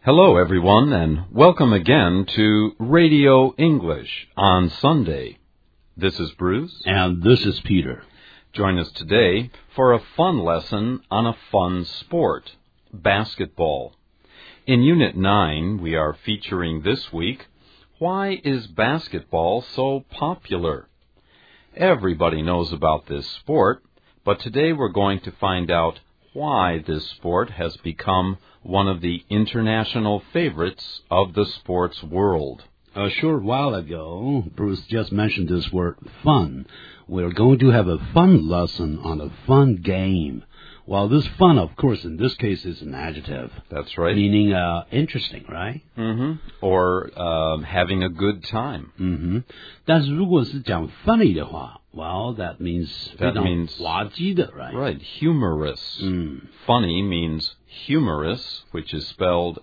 Hello, everyone, and welcome again to Radio English on Sunday. This is Bruce. And this is Peter. Join us today for a fun lesson on a fun sport, basketball. In Unit 9, we are featuring this week, Why is basketball so popular? Everybody knows about this sport, but today we're going to find out why this sport has become one of the international favorites of the sports world. A short while ago, Bruce just mentioned this word, fun. We're going to have a fun lesson on a fun game. Well, this fun, of course, in this case is an adjective. That's right. Meaning interesting, right? Or having a good time. 但是如果是讲 funny 的话, well, that means 非常滑稽的, right? Right, humorous. Funny means humorous, which is spelled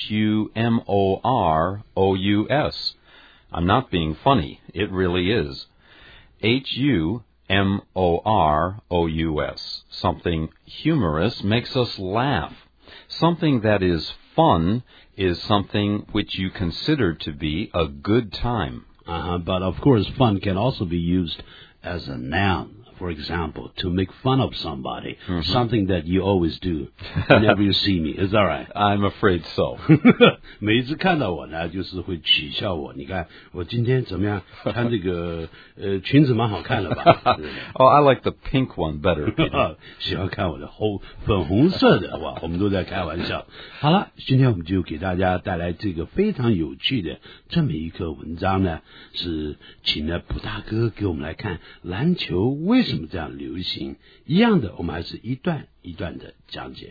Humorous. I'm not being funny. It really is. Humorous. Something humorous makes us laugh. Something that is fun is something which you consider to be a good time. But of course, fun can also be used as a noun. For example, to make fun of somebody, something that you always do whenever you see me. Is that right? I'm afraid so. 每一次看到我呢，就是会取笑我。你看我今天怎么样？穿这个裙子蛮好看的吧？ Oh, I like the pink one better. 喜欢看我的粉红色的，哇，我们都在开玩笑。好了，今天我们就给大家带来这个非常有趣的这么一个文章呢，是请了卜大哥给我们来看篮球为什么这样流行。一样的，我们还是一段一段的讲解。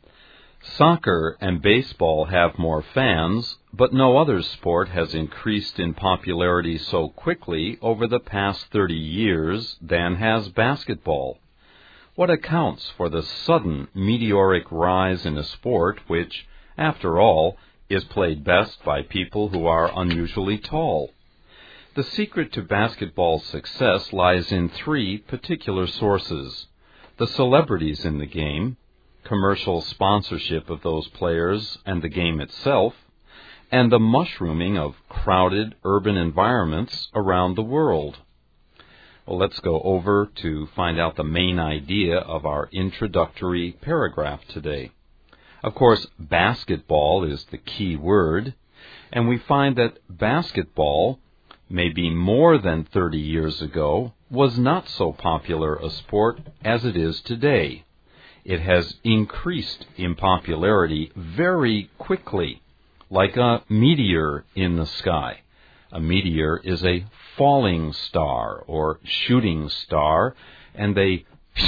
Soccer and baseball have more fans, but no other sport has increased in popularity so quickly over the past 30 years than has basketball. What accounts for the sudden meteoric rise in a sport which, after all, is played best by people who are unusually tall? The secret to basketball's success lies in three particular sources: the celebrities in the game, commercial sponsorship of those players and the game itself, and the mushrooming of crowded urban environments around the world. Well, let's go over to find out the main idea of our introductory paragraph today. Of course, basketball is the key word, and we find that basketball, maybe more than 30 years ago, was not so popular a sport as it is today. It has increased in popularity very quickly, like a meteor in the sky. A meteor is a falling star or shooting star, and they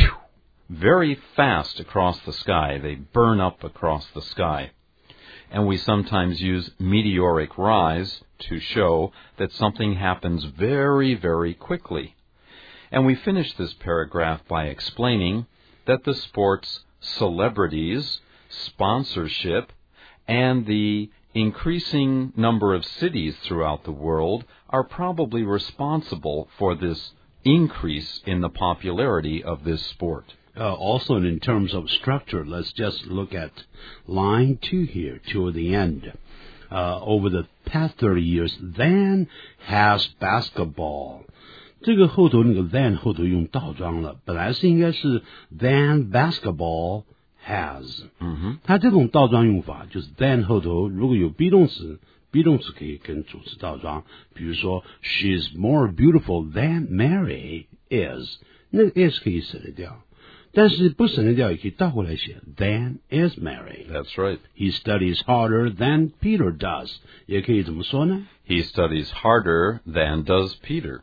very fast across the sky. They burn up across the sky. And we sometimes use meteoric rise to show that something happens very, very quickly. And we finish this paragraph by explaining that the sport's celebrities, sponsorship, and the increasing number of cities throughout the world are probably responsible for this increase in the popularity of this sport. Also, in terms of structure, let's just look at line 2 here toward the end. Over the past 30 years, then has basketball. 这个后头那个 then 后头用倒装了，本来是应该是 then basketball has。它这种倒装用法就是 then 后头如果有 be 动词可以跟主词倒装，比如说 She is more beautiful than Mary is， 那个 is 可以省略掉。但是不省略掉也可以倒过来写 than is Mary. That's right. He studies harder than Peter does. 也可以怎么说呢？ He studies harder than does Peter.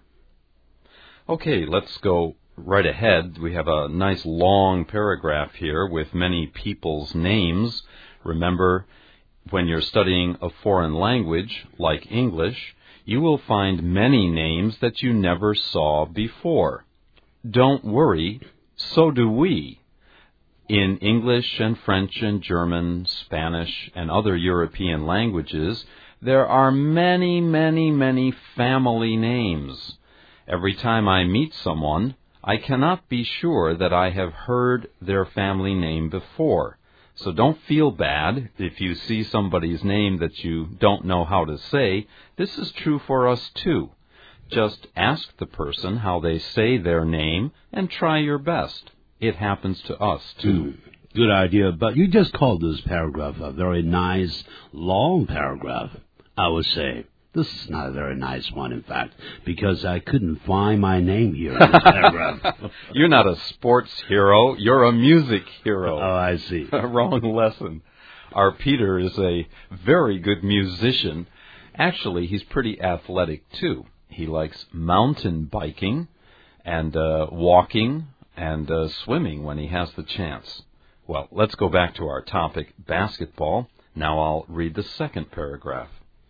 Okay, let's go right ahead. We have a nice long paragraph here with many people's names. Remember, when you're studying a foreign language like English, you will find many names that you never saw before. Don't worry. So do we. In English and French and German, Spanish, and other European languages, there are many, many, many family names. Every time I meet someone, I cannot be sure that I have heard their family name before. So don't feel bad if you see somebody's name that you don't know how to say. This is true for us too. Just ask the person how they say their name and try your best. It happens to us too. Good idea, but you just called this paragraph a very nice, long paragraph, I would say. This is not a very nice one, in fact, because I couldn't find my name here in this paragraph. You're not a sports hero. You're a music hero. Oh, I see. Wrong lesson. Our Peter is a very good musician. Actually, he's pretty athletic, too. He likes mountain biking and walking and swimming when he has the chance. Well, let's go back to our topic, basketball. Now I'll read the second paragraph.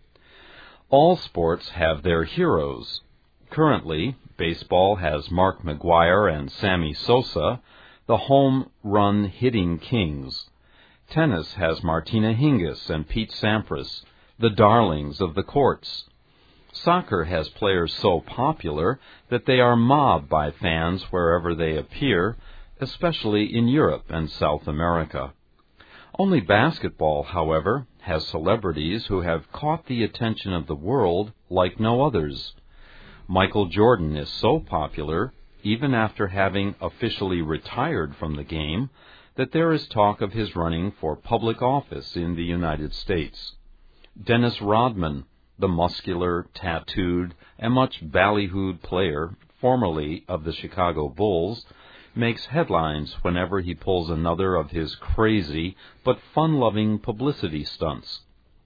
All sports have their heroes. Currently, baseball has Mark McGwire and Sammy Sosa, the home run hitting kings. Tennis has Martina Hingis and Pete Sampras, the darlings of the courts. Soccer has players so popular that they are mobbed by fans wherever they appear, especially in Europe and South America. Only basketball, however, has celebrities who have caught the attention of the world like no others. Michael Jordan is so popular, even after having officially retired from the game, that there is talk of his running for public office in the United States. Dennis Rodman, the muscular, tattooed, and much ballyhooed player, formerly of the Chicago Bulls, makes headlines whenever he pulls another of his crazy but fun-loving publicity stunts.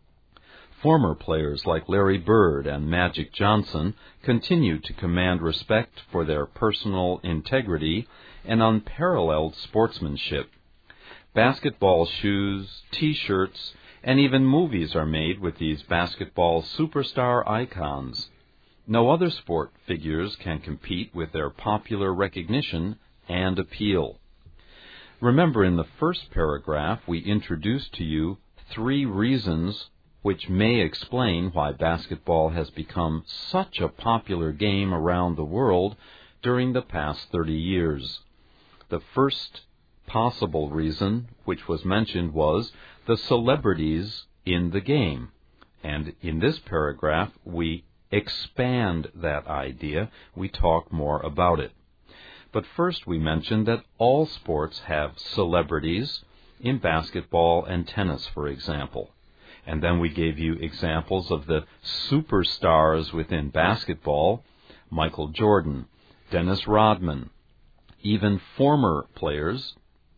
Former players like Larry Bird and Magic Johnson continue to command respect for their personal integrity and unparalleled sportsmanship. Basketball shoes, T-shirts, and even movies are made with these basketball superstar icons. No other sport figures can compete with their popular recognition and appeal. Remember, in the first paragraph, we introduced to you 3 reasons which may explain why basketball has become such a popular game around the world during the past 30 years. The first possible reason which was mentioned was the celebrities in the game. And in this paragraph, we expand that idea. We talk more about it. But first we mentioned that all sports have celebrities, in basketball and tennis, for example. And then we gave you examples of the superstars within basketball, Michael Jordan, Dennis Rodman, even former players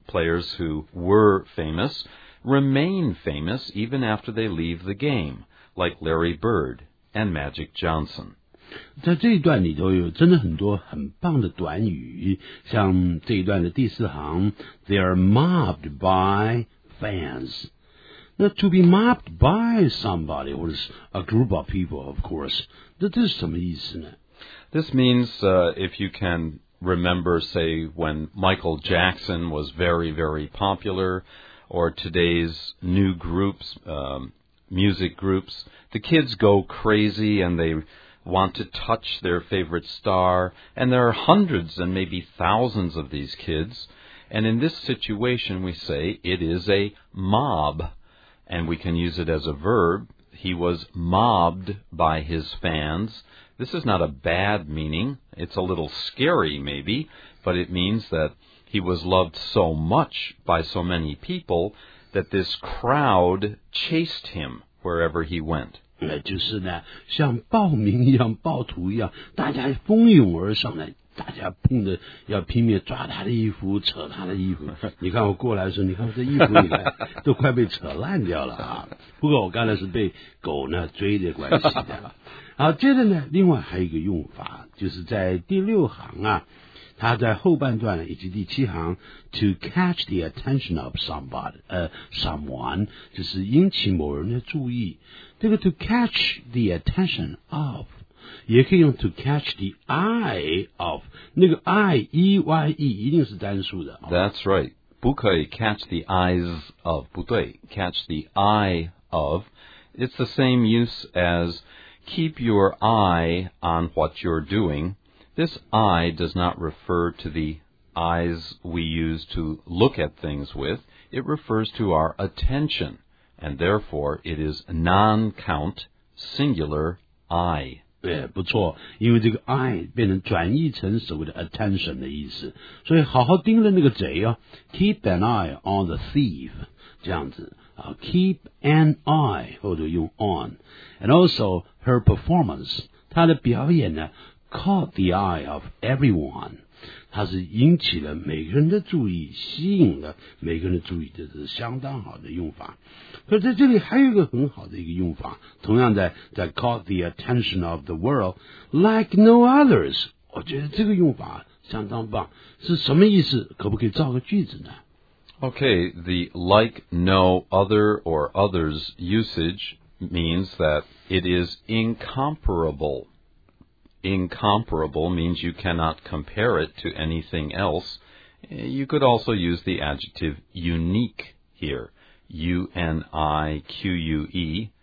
who were famous, remain famous even after they leave the game, like Larry Bird and Magic Johnson. 在这一段里头有真的很多很棒的短语，像这一段的第4行 ，They are mobbed by fans. 那 to be mobbed by somebody or a group of people, of course. 这是什么意思呢？ This means if you can remember, say, when Michael Jackson was very, very popular, or today's new groups, music groups, the kids go crazy and they want to touch their favorite star, and there are hundreds and maybe thousands of these kids, and in this situation we say it is a mob, and we can use it as a verb. He was mobbed by his fans. This is not a bad meaning. It's a little scary maybe, but it means that he was loved so much by so many people that this crowd chased him wherever he went. 就是呢，像暴民一样、暴徒一样，大家蜂拥而上来，大家碰的要拼命抓他的衣服、扯他的衣服。你看我过来的时候，你看我这衣服你看都快被扯烂掉了啊！不过我刚才是被狗呢追的关系的。好，接着呢，另外还有一个用法，就是在第6行啊。他在后半段以及第7行 to catch the attention of someone 就是引起某人的注意。这个 to catch the attention of 也可以用 to catch the eye of 那个 eye E-Y-E 一定是单数的。 That's right. 不可以 catch the eyes of 不对 catch the eye of. It's the same use as keep your eye on what you're doing.This eye does not refer to the eyes we use to look at things with. it refers to our attention, and therefore it is non-count singular I. 不错，因为这个 I 变成转译成所谓的 attention 的意思，所以好好盯着那个贼啊 ，keep an eye on the thief， 这样子啊 ，keep an eye 后头用 on，and also her performance， 她的表演呢 caught the eye of everyone。它是引起了每个人的注意，吸引了每个人的注意，这是相当好的用法。可在这里还有一个很好的一个用法，同样在 caught the attention of the world like no others， 我觉得这个用法相当棒，是什么意思？可不可以造个句子呢？ Okay, the like no other or others usage means that it is incomparable. Incomparable means you cannot compare it to anything else. You could also use the adjective unique here. U-N-I-Q-U-E,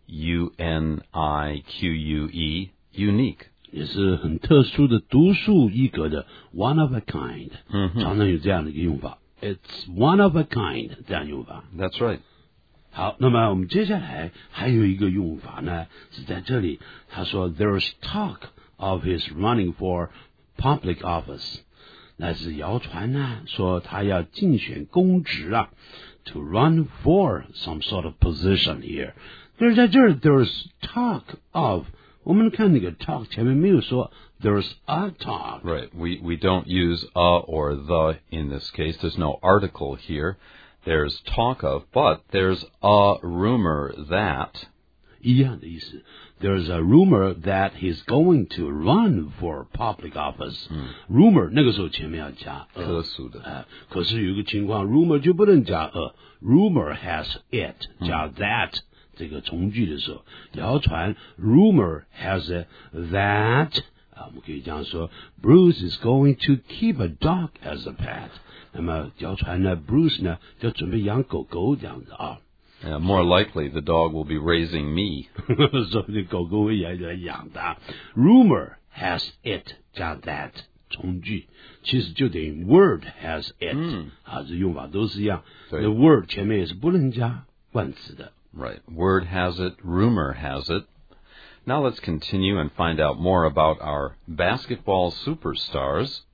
U-N-I-Q-U-E, unique. 也是很特殊的、独树一格的 one of a kind， 常常有这样的一个用法。It's one of a kind 这样用法。 That's right. 好，那么我们接下来还有一个用法呢，是在这里。他说 ，There's talk of his running for public office， 那是谣传呢，说他要竞选公职啊 ，to run for some sort of position here。但是在这儿 ，there's talk of， 我们看那个 talk 前面没有说 there's a talk。 Right. We don't use a or the in this case. There's no article here. There's talk of, but there's a rumor that. 一样的意思。There's a rumor that he's going to run for public office. Rumor 那个时候前面要加特殊的。 可是有一个情况 ，rumor 就不能加Rumor has it 加 that 这个从句的时候，谣传 rumor has it that 我们可以这样说 Bruce is going to keep a dog as a pet. 那么谣传呢 ，Bruce 呢就准备养狗狗这样子啊。 More likely, the dog will be raising me. 说不定狗狗会来养的。Rumor has it 加 that 从句，其实就等于 word has it 这用法都是一样。 对 The word 前面也是不能加冠词的。 Right. Word has it, rumor has it. Now let's continue and find out more about our basketball superstars.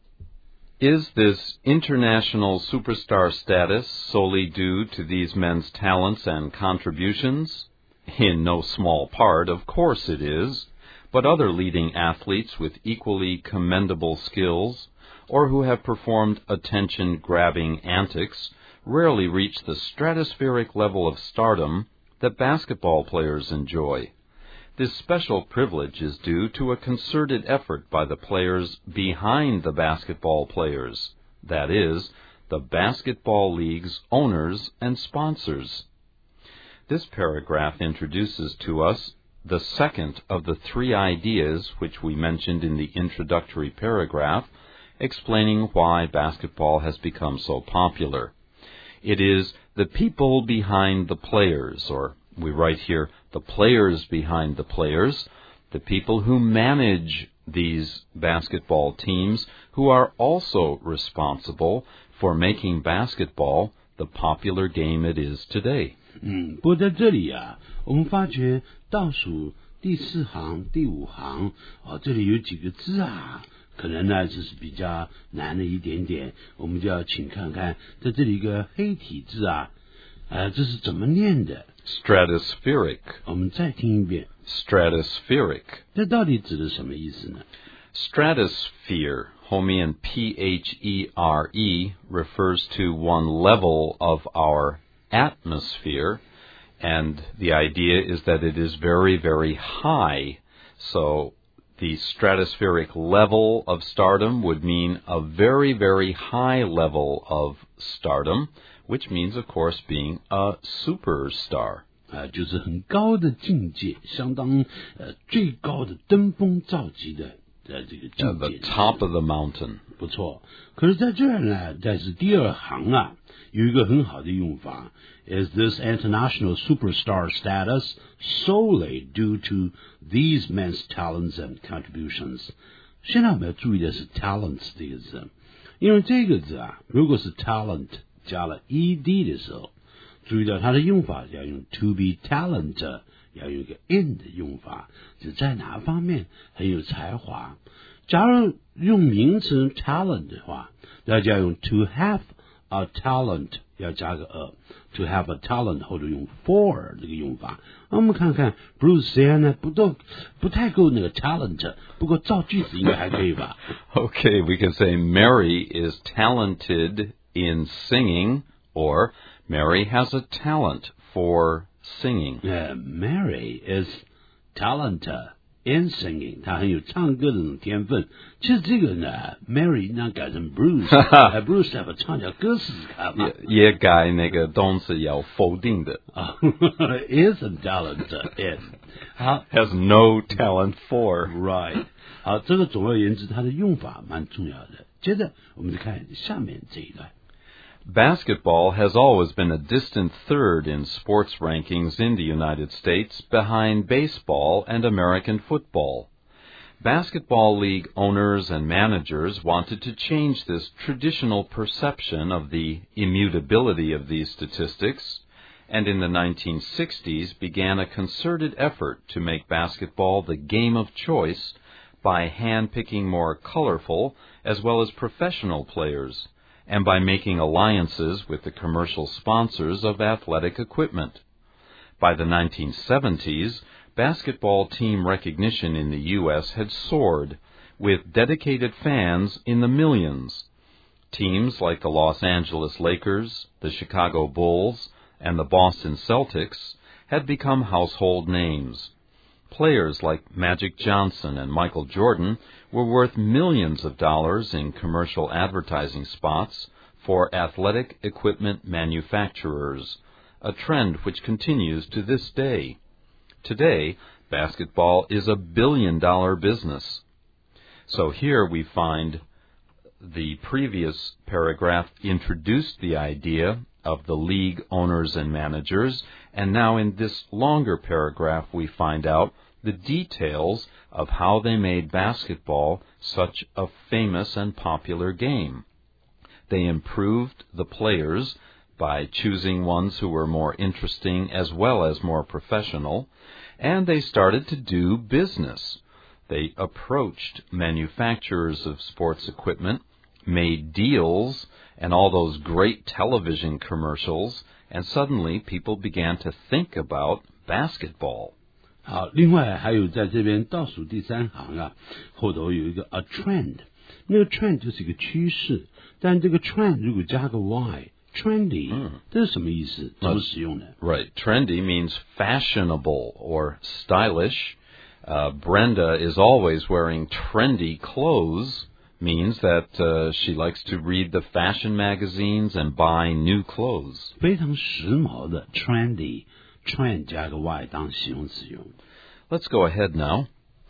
Is this international superstar status solely due to these men's talents and contributions? In no small part, of course it is, but other leading athletes with equally commendable skills, or who have performed attention-grabbing antics, rarely reach the stratospheric level of stardom that basketball players enjoy. This special privilege is due to a concerted effort by the players behind the basketball players, that is, the basketball league's owners and sponsors. This paragraph introduces to us the second of the three ideas which we mentioned in the introductory paragraph, explaining why basketball has become so popular. It is the people behind the players, or we write here, the players behind the players, the people who manage these basketball teams, who are also responsible for making basketball the popular game it is today. 不过在这里啊，我们发觉倒数第4行、第5行这里有几个字啊，可能呢就是比较难的一点点，我们就要请看看，在这里一个黑体字啊，这是怎么念的？ Stratospheric. 我们再听一遍。 Stratospheric. 这到底指的什么意思呢？ Stratosphere, 后面 P-H-E-R-E, refers to one level of our atmosphere, and the idea is that it is very, very high. So the stratospheric level of stardom would mean a very, very high level of stardom, which means, of course, being a superstar. 就是很高的境界，相当最高的登峰造极的这个境界。 The top of the mountain. 不错。可是在这儿呢，在是第2行啊，有一个很好的用法。Is this international superstar status solely due to these men's talents and contributions？ 现在我们要注意的是 talents 这个字，因为这个字啊，如果是 talent 加了 ed 的时候，注意到它的用法要用 to be talented， 要用一个 in 的用法，就在哪方面很有才华。假如用名词 talent 的话，那就要用 to have a talent， 要加个 to have a talent 或者用 for 这个用法。那我们看看 Bruce 虽然呢不太够那个 talent， 不过造句子应该还可以吧。 Okay, we can say Mary is talented in singing, or Mary has a talent for singing. Mary is talented in singing， 她很有唱歌的那种天分。其实这个呢 ，Mary 那改成 Bruce，Bruce 要不唱点歌试试看嘛？ 也改那个动词要否定的。 Isn't talented in， 好 ，has no talent for。 Right， 好，这个总而言之，它的用法蛮重要的。接着我们再看下面这一段。 Basketball has always been a distant third in sports rankings in the United States, behind baseball and American football. Basketball league owners and managers wanted to change this traditional perception of the immutability of these statistics, and in the 1960s began a concerted effort to make basketball the game of choice by handpicking more colorful as well as professional players, and by making alliances with the commercial sponsors of athletic equipment. By the 1970s, basketball team recognition in the U.S. had soared, with dedicated fans in the millions. Teams like the Los Angeles Lakers, the Chicago Bulls, and the Boston Celtics had become household names. Players like Magic Johnson and Michael Jordan were worth millions of dollars in commercial advertising spots for athletic equipment manufacturers, a trend which continues to this day. Today, basketball is a billion-dollar business. So here we find the previous paragraph introduced the idea of the league owners and managers, and now in this longer paragraph we find out the details of how they made basketball such a famous and popular game. They improved the players by choosing ones who were more interesting as well as more professional, and they started to do business. They approached manufacturers of sports equipment, made deals, and all those great television commercials, and suddenly people began to think about basketball. 好，另外还有在这边倒数第三行啊，后头有一个 a trend， 那个 trend 就是一个趋势，但这个 trend 如果加个 y，trendy， 这是什么意思？怎么使用呢？ Right, trendy means fashionable or stylish. Brenda is always wearing trendy clothes. Means that she likes to read the fashion magazines and buy new clothes. 非常时髦的 trendy。trend 加个 y 当形容词用。 Let's go ahead now.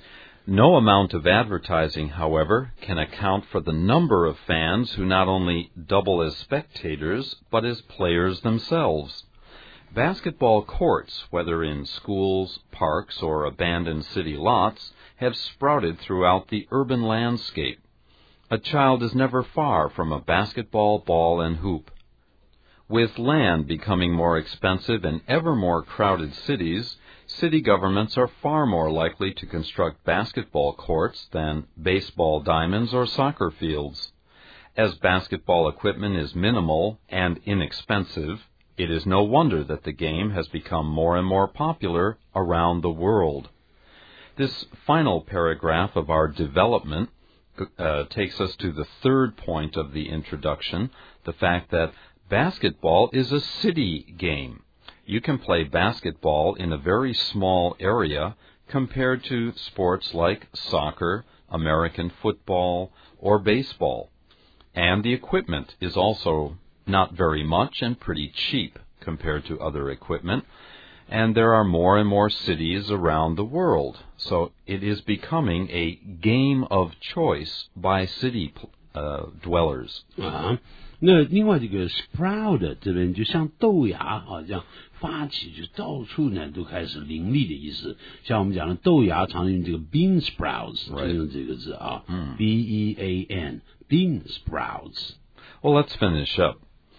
No amount of advertising, however, can account for the number of fans who not only double as spectators, but as players themselves. Basketball courts, whether in schools, parks, or abandoned city lots, have sprouted throughout the urban landscape. A child is never far from a basketball ball and hoop. With land becoming more expensive in ever more crowded cities, city governments are far more likely to construct basketball courts than baseball diamonds or soccer fields. As basketball equipment is minimal and inexpensive, it is no wonder that the game has become more and more popular around the world. This final paragraph of our development takes us to the third point of the introduction, the fact that basketball is a city game. You can play basketball in a very small area compared to sports like soccer, American football, or baseball. And the equipment is also not very much and pretty cheap compared to other equipment. And there are more and more cities around the world. So it is becoming a game of choice by city dwellers. 那另外这个 sprout 这边就像豆芽好像发起，就到处呢都开始林立的意思。像我们讲的豆芽常用这个 bean sprouts， 就用这个字啊，bean bean sprouts. Well, let's finish up.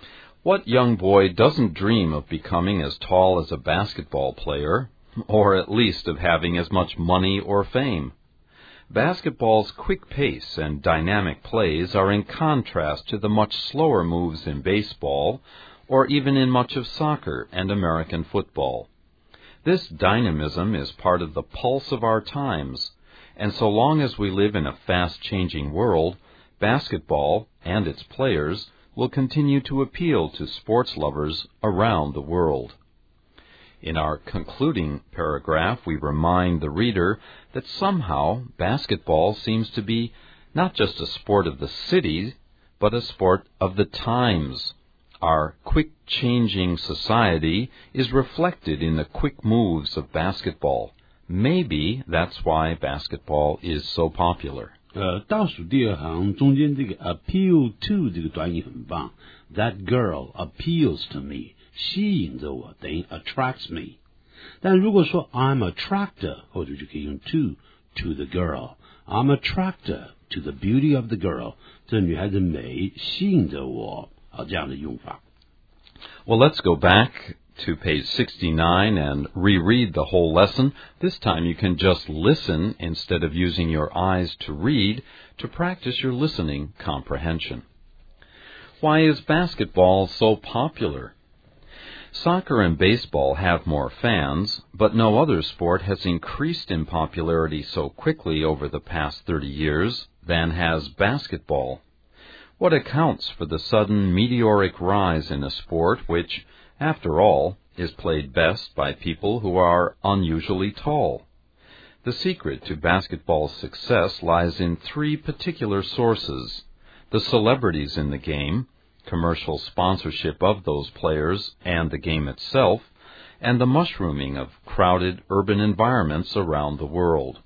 What young boy doesn't dream of becoming as tall as a basketball player, or at least of having as much money or fame? Basketball's quick pace and dynamic plays are in contrast to the much slower moves in baseball, or even in much of soccer and American football. This dynamism is part of the pulse of our times, and so long as we live in a fast-changing world, basketball and its players will continue to appeal to sports lovers around the world. In our concluding paragraph, we remind the reader that somehow basketball seems to be not just a sport of the city, but a sport of the times. Our quick-changing society is reflected in the quick moves of basketball. Maybe that's why basketball is so popular. 倒数第二行中间这个 appeal to 这个短语很棒。That girl appeals to me， 吸引着我，等于 attracts me。但如果说 I'm attracted， 后头就可以用 to the girl。I'm attracted to the beauty of the girl， 这女孩子美，吸引着我，这样的用法。 Well, let's go back to page 69 and reread the whole lesson. This time you can just listen instead of using your eyes to read to practice your listening comprehension. Why is basketball so popular? Soccer and baseball have more fans, but no other sport has increased in popularity so quickly over the past 30 years than has basketball. What accounts for the sudden meteoric rise in a sport which, after all, is played best by people who are unusually tall? The secret to basketball's success lies in three particular sources: the celebrities in the game, commercial sponsorship of those players and the game itself, and the mushrooming of crowded urban environments around the world.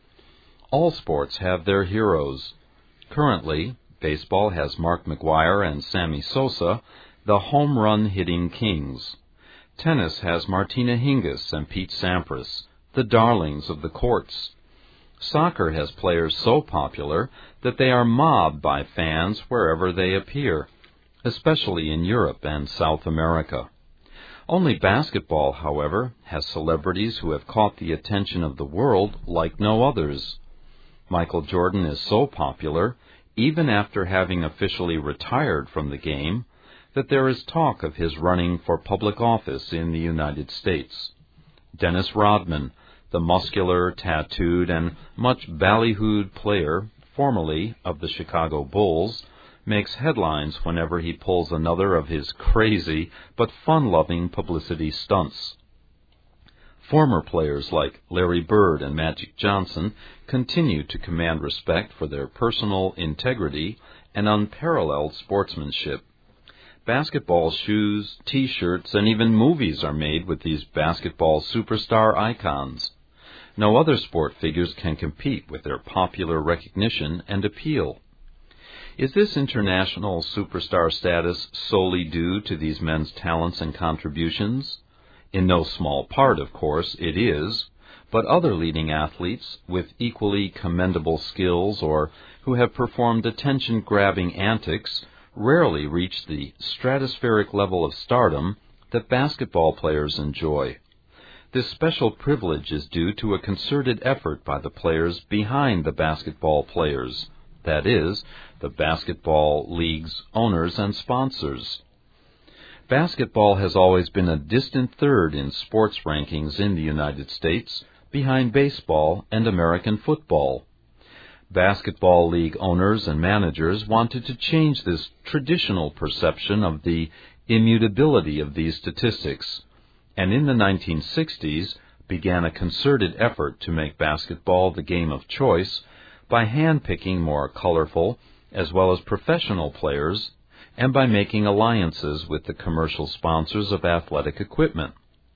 All sports have their heroes. Currently, baseball has Mark McGwire and Sammy Sosa, the home run hitting kings. Tennis has Martina Hingis and Pete Sampras, the darlings of the courts. Soccer has players so popular that they are mobbed by fans wherever they appear, especially in Europe and South America. Only basketball, however, has celebrities who have caught the attention of the world like no others. Michael Jordan is so popular, even after having officially retired from the game, that there is talk of his running for public office in the United States. Dennis Rodman, the muscular, tattooed, and much ballyhooed player, formerly of the Chicago Bulls, makes headlines whenever he pulls another of his crazy but fun-loving publicity stunts. Former players like Larry Bird and Magic Johnson continue to command respect for their personal integrity and unparalleled sportsmanship. Basketball shoes, T-shirts, and even movies are made with these basketball superstar icons. No other sport figures can compete with their popular recognition and appeal. Is this international superstar status solely due to these men's talents and contributions? In no small part, of course, it is, but other leading athletes with equally commendable skills or who have performed attention-grabbing antics rarely reach the stratospheric level of stardom that basketball players enjoy. This special privilege is due to a concerted effort by the players behind the basketball players, that is, the basketball league's owners and sponsors. Basketball has always been a distant third in sports rankings in the United States, behind baseball and American football. Basketball league owners and managers wanted to change this traditional perception of the immutability of these statistics, and in the 1960s began a concerted effort to make basketball the game of choice by handpicking more colorful as well as professional players and by making alliances with the commercial sponsors of athletic equipment.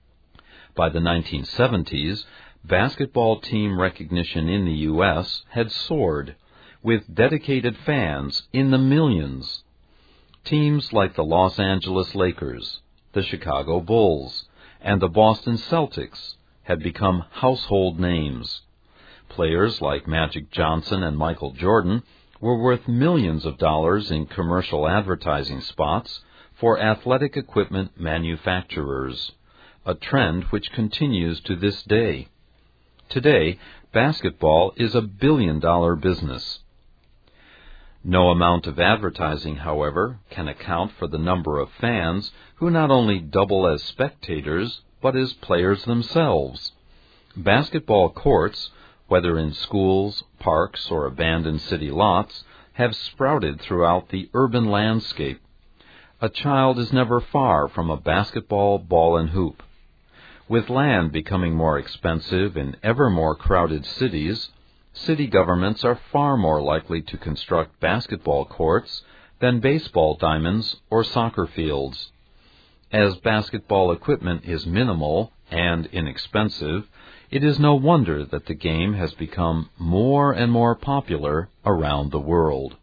By the 1970s, basketball team recognition in the U.S. had soared, with dedicated fans in the millions. Teams like the Los Angeles Lakers, the Chicago Bulls, and the Boston Celtics had become household names. Players like Magic Johnson and Michael Jordan were worth millions of dollars in commercial advertising spots for athletic equipment manufacturers, a trend which continues to this day. Today, basketball is a billion-dollar business. No amount of advertising, however, can account for the number of fans who not only double as spectators, but as players themselves. Basketball courts, whether in schools, parks, or abandoned city lots, have sprouted throughout the urban landscape. A child is never far from a basketball ball and hoop. With land becoming more expensive in ever more crowded cities, city governments are far more likely to construct basketball courts than baseball diamonds or soccer fields. As basketball equipment is minimal and inexpensive, it is no wonder that the game has become more and more popular around the world.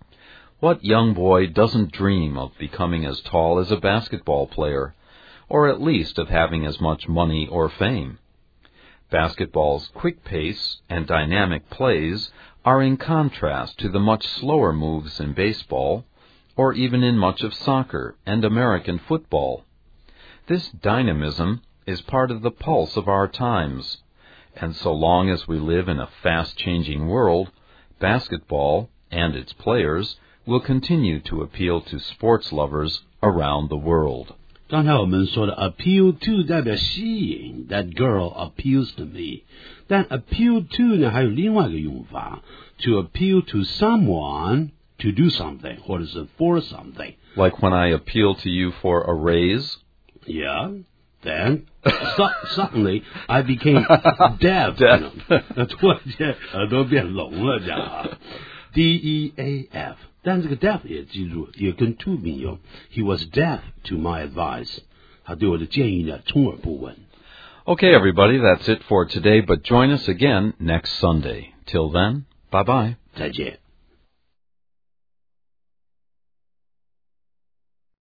What young boy doesn't dream of becoming as tall as a basketball player, or at least of having as much money or fame? Basketball's quick pace and dynamic plays are in contrast to the much slower moves in baseball, or even in much of soccer and American football. This dynamism is part of the pulse of our times, and so long as we live in a fast-changing world, basketball and its players will continue to appeal to sports lovers around the world. 刚才我们说的 appeal to 代表吸引 ，that girl appeals to me。但 appeal to 呢还有另外一个用法 ，to appeal to someone to do something 或者是 for something。 Like when I appeal to you for a raise? Yeah, then suddenly I became deaf. 突然间耳朵变聋了，这样啊。DEAF。但这个 deaf 也记住，也跟 to 并用。He was deaf to my advice. 他对我的建议呢，充耳不闻。 Okay, everybody, that's it for today, but join us again next Sunday. Till then, bye-bye. 再见。